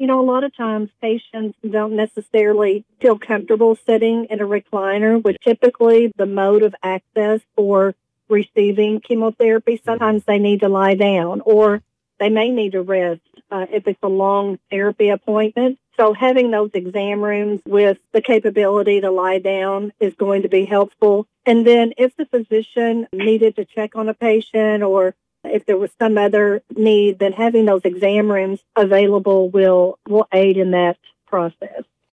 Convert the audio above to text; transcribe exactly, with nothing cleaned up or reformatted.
You know, a lot of times patients don't necessarily feel comfortable sitting in a recliner, which typically the mode of access for receiving chemotherapy. Sometimes they need to lie down or they may need to rest uh, if it's a long therapy appointment. So having those exam rooms with the capability to lie down is going to be helpful. And then if the physician needed to check on a patient or if there was some other need, then having those exam rooms available will, will aid in that process.